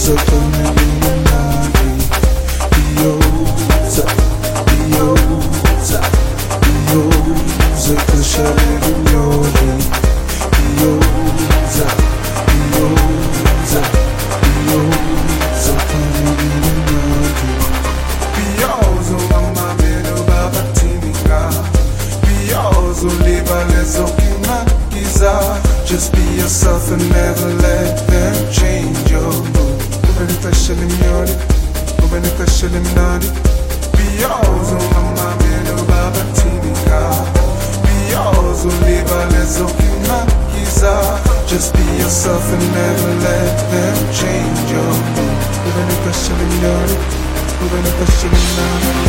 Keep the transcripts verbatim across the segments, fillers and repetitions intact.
biyoza kwaneliminati. Biyoza, biyoza, biyoza kashalelinyoli. Biyoza, biyoza, biyoza kwaneliminati. Biyozo mama beno baba tininga. Biyozo liba lezo kimakiza. Just be yourself and never let them change your mood. Ubeni kashalim yori, ubeni kashalim nadi. Biyozo mama beno baba tininga. Biyozo liba lezo kimakiza. Just be yourself and never let them change your mood. Ubeni kashalim yori, ubeni kashalim nadi.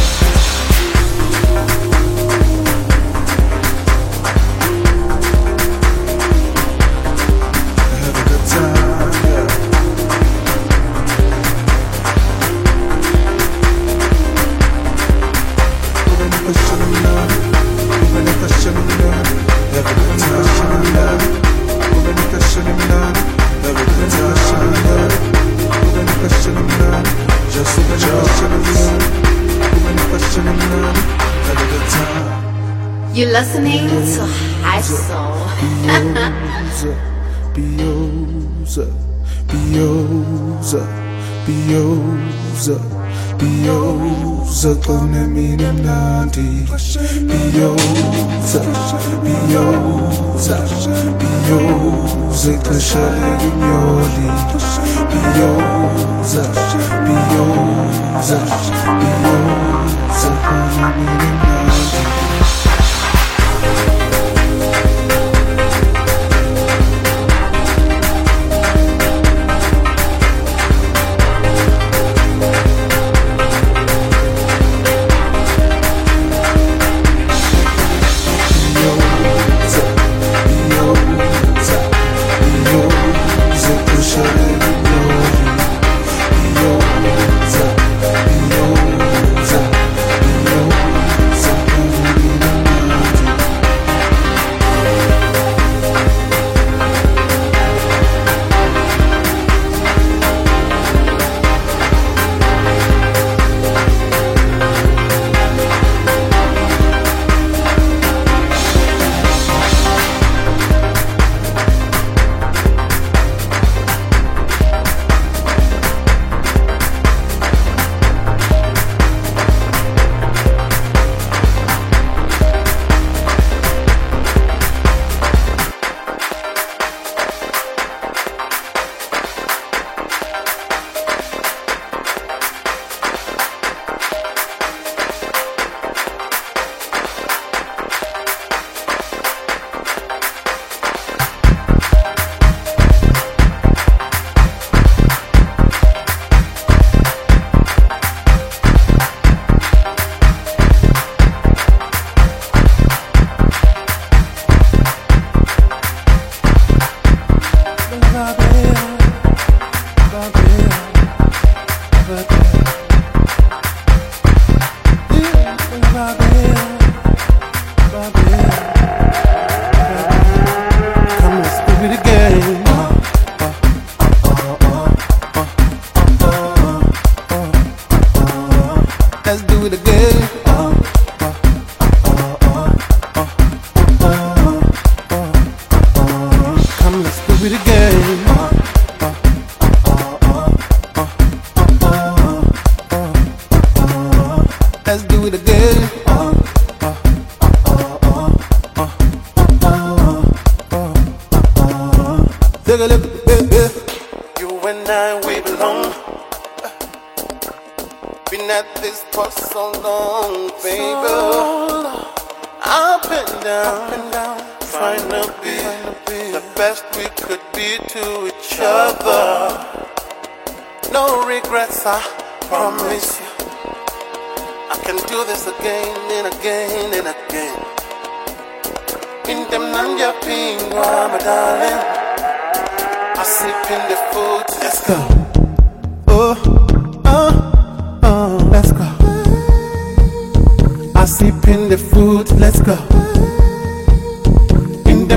You're listening to High Soul. Biyoza, biyoza, biyoza, biyoza kwaneliminati. Biyoza, biyoza, biyoza kashalelinyoli. Biyoza, biyoza, biyoza kwaneliminati.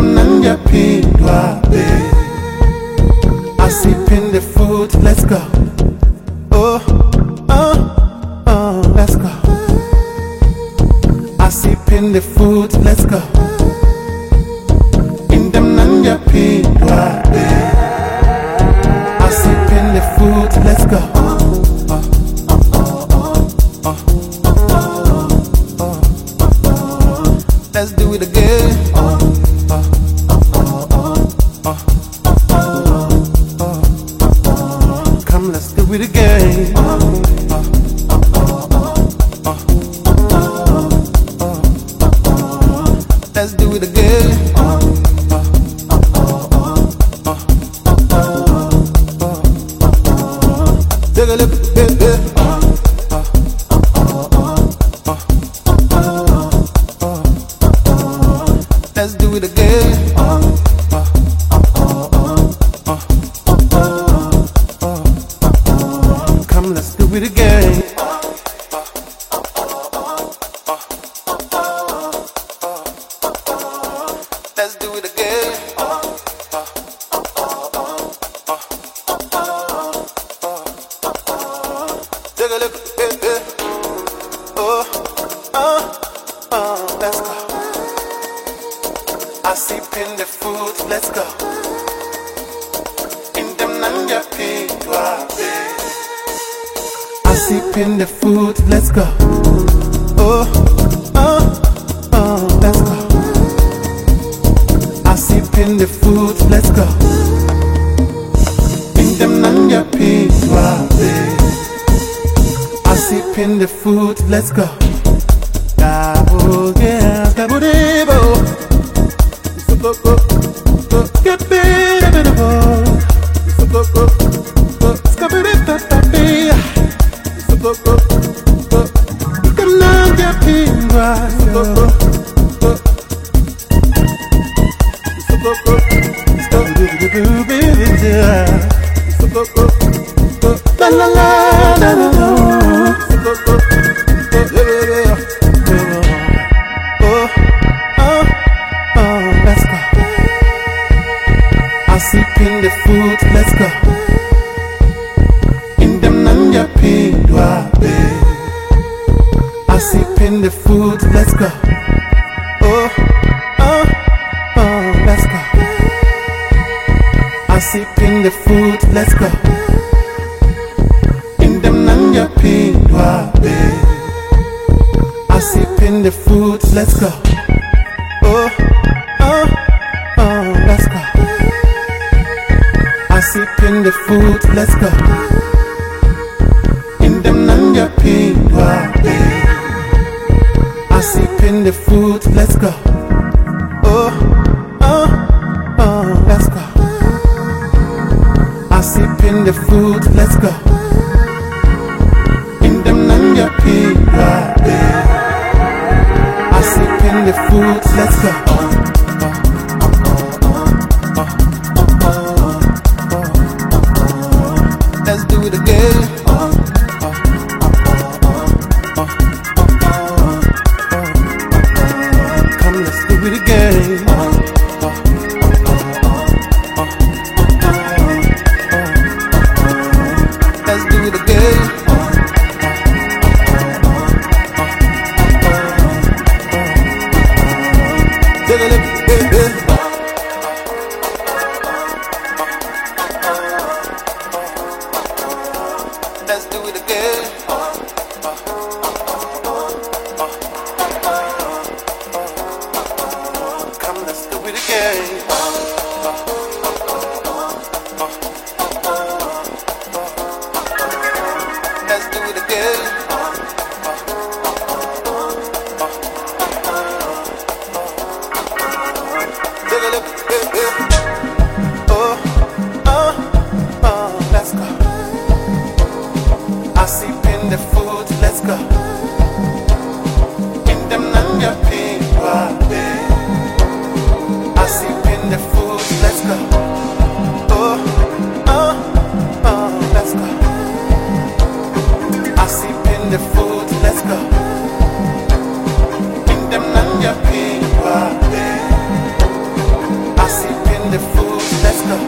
I sip in the food, let's go. it again. Let's do it again. Take a look at it. Let's do it again. Come, let's do it again. Let's do it again. Take a look at it. Oh, oh, oh, let's go. I see pin the food, let's go. In them nanja pink I see pin the food, let's go. Oh, oh, oh, let's go. I see pin the food, let's go. In them nanja pink I see pin the food, let's go. Gabo, yeah, gabo debo. So go go go get better than a boy. So go go go scabba it that that be. So go go go come now get pin right. So go go go so go go stop do do do baby yeah. So go go go la la la la la. So go go go yeah yeah. Oh oh oh let's go. I see pin the food, let's go. In them nanja pin I see pin the food, let's go. Oh, oh, oh, let's go. I see pin the food, let's go. In them nanja pin I see pin the food, let's go. Oh, oh, oh, let's go. I see pin the food, let's go. In them nanja pin I see pin the food, let's go. Oh, oh, oh, let's go. I see pin the food, let's go. In them nanja pin I see pin the food, let's go. Let's do it again. Come, let's do it again. Let's do it again. Take a look at it. Let's do it again. Come, let's do it again. Let's do it again. Take a look at it. Oh, oh, oh, let's go. I see pin the food, let's go. In them nanja pin I see pin the food, let's go. Oh, oh, oh, let's go. I see pin the food, let's go. In them nanja pin I see pin the food, let's go.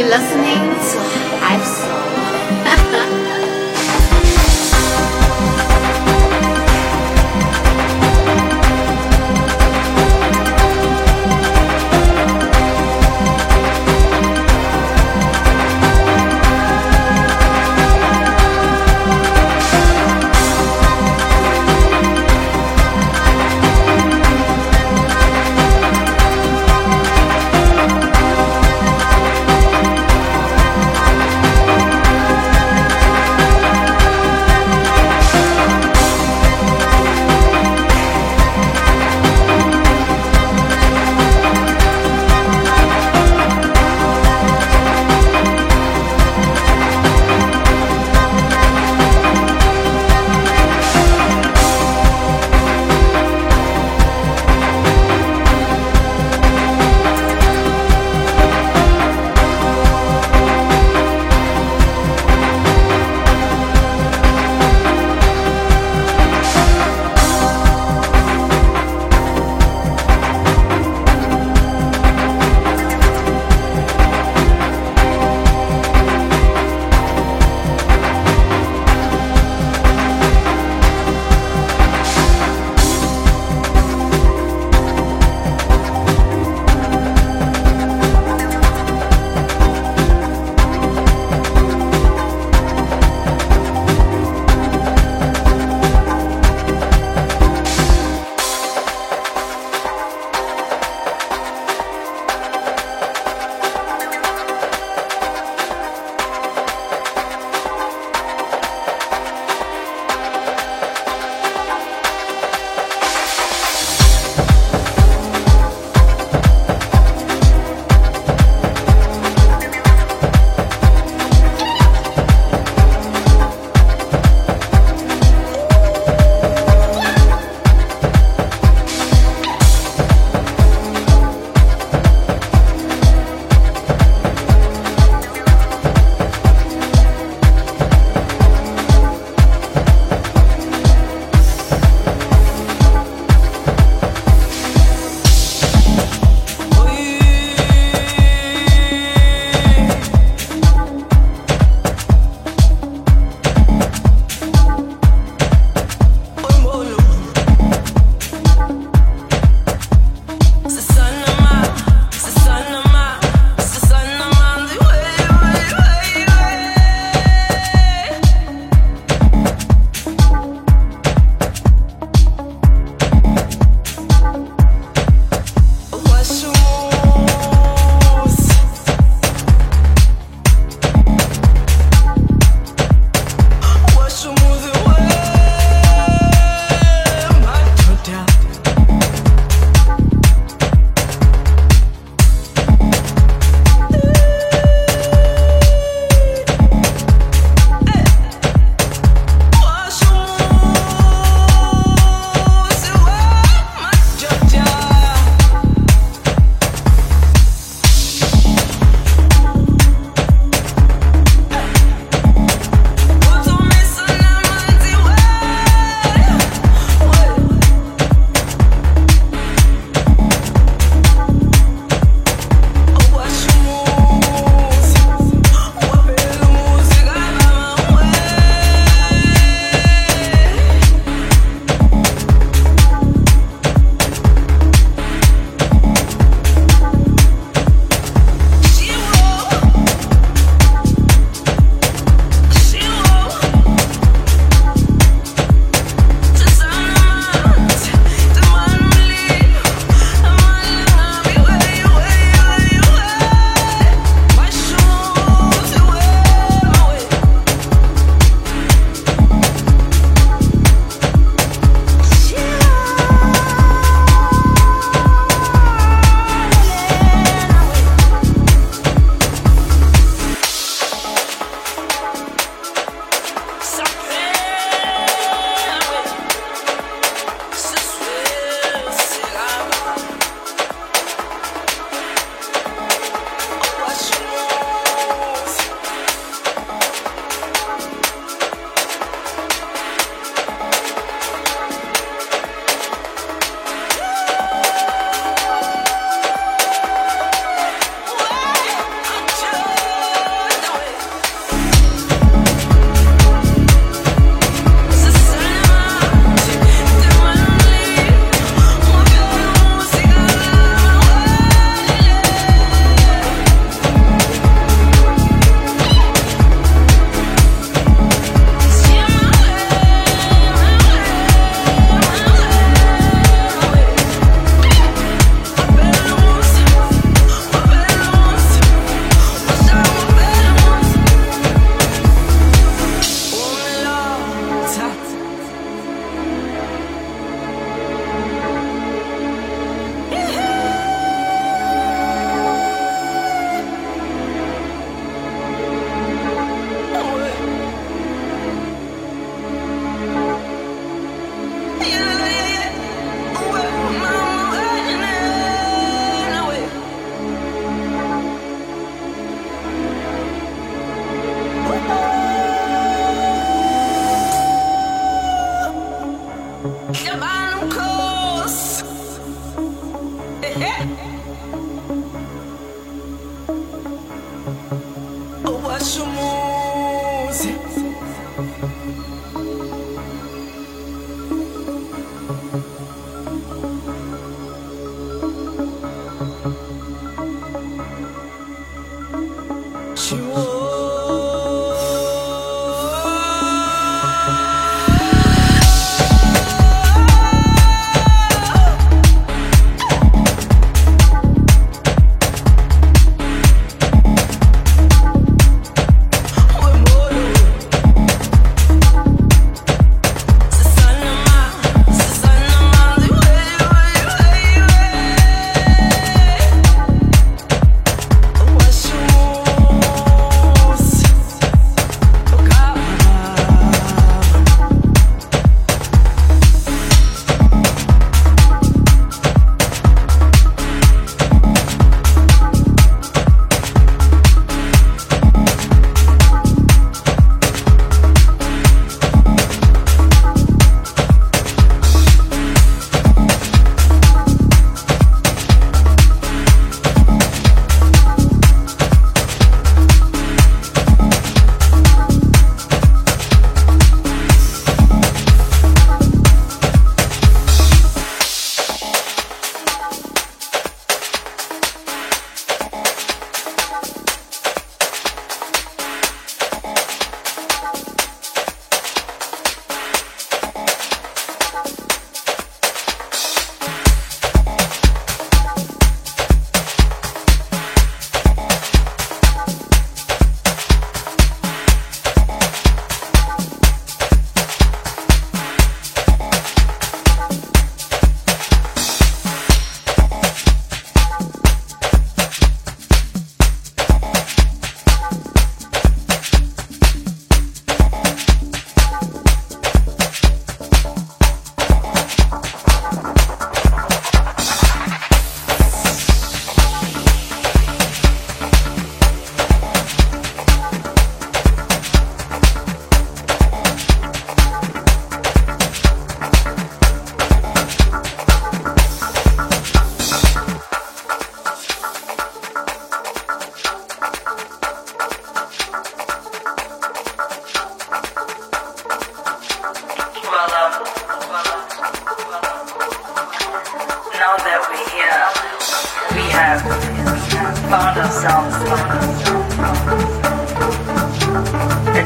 listening to Hype Soul.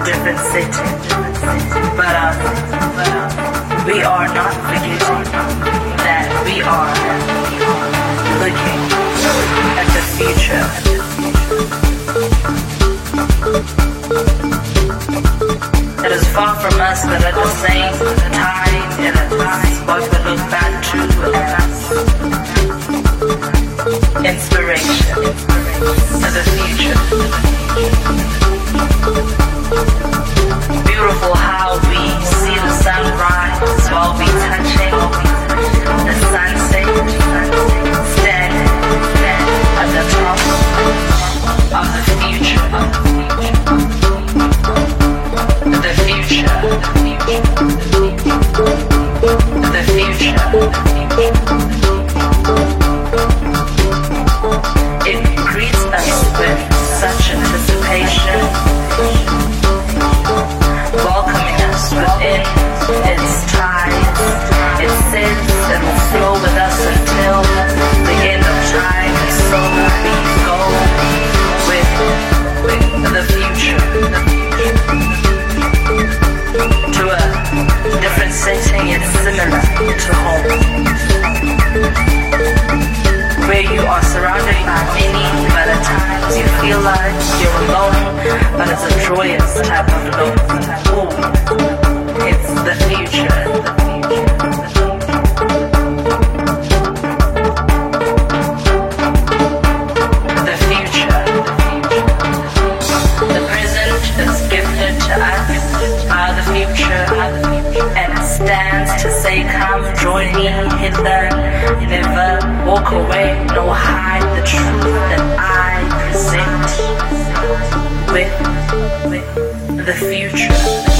different city. But um, we are not forgetting that we are looking at the future. It is far from us, but at the same time, it is what we look back to as inspiration to the future. Beautiful how we see the sunrise while we touching the sunset, standing at the top of the future. The future, the future, it greets us with such anticipation, welcoming us within its ties. It says it will flow with us until the end of time, and so we go with, with the future. To a different setting, it's similar to home, where you are surrounded by many, but at times you feel like you're alone, but it's a joyous type of alone. Ooh, it's the future. The future. The present is gifted to us by the future, and it stands to say, come join me hither, never walk away, nor hide the truth that I present with, with the future.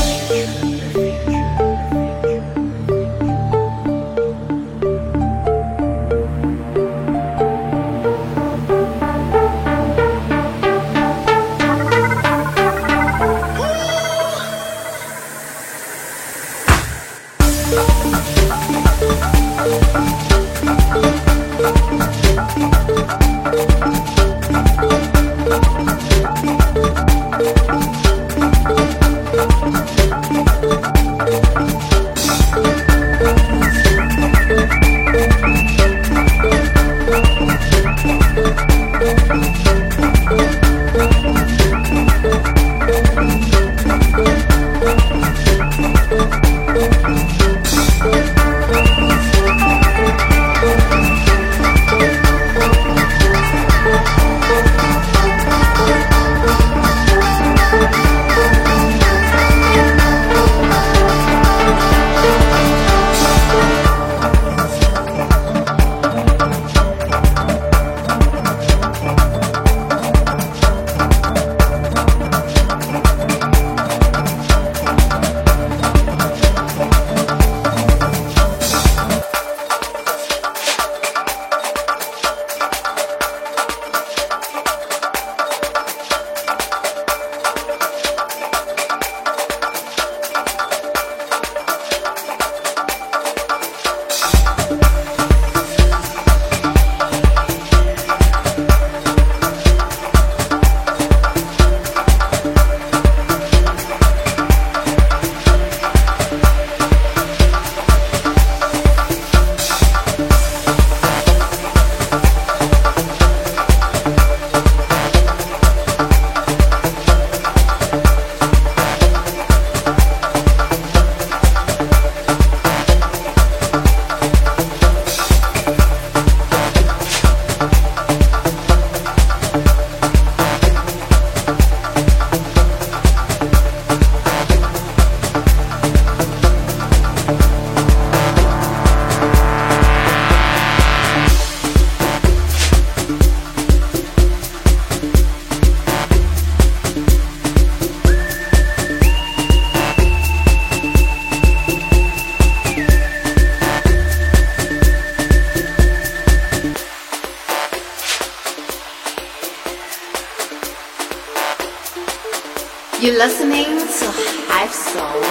You're listening to Hype Soul.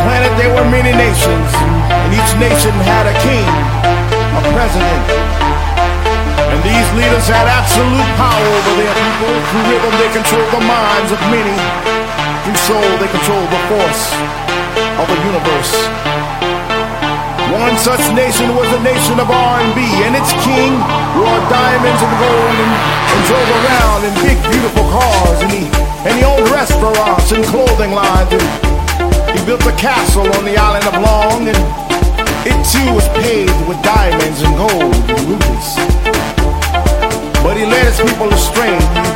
planet there were many nations, and each nation had a king, a president. And these leaders had absolute power over their people. Through rhythm they controlled the minds of many. Through soul they controlled the force of the universe. One such nation was the nation of R and B, and its king wore diamonds and gold and, and drove around in big beautiful cars, and he, and he owned restaurants and clothing lines, and he built a castle on the island of Long, and it too was paved with diamonds and gold and rubies. But he led his people astray.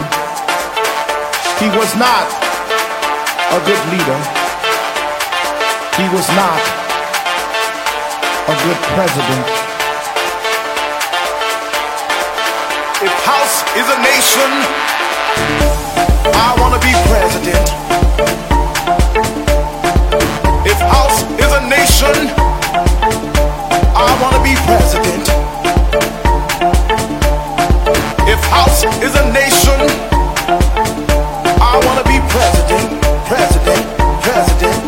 He was not a good leader. He was not a good president. If house is a nation, I wanna be president. If house is a nation, I wanna be president. If house is a nation, I wanna be president, president, president.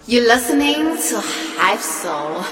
You're listening to Hype Soul.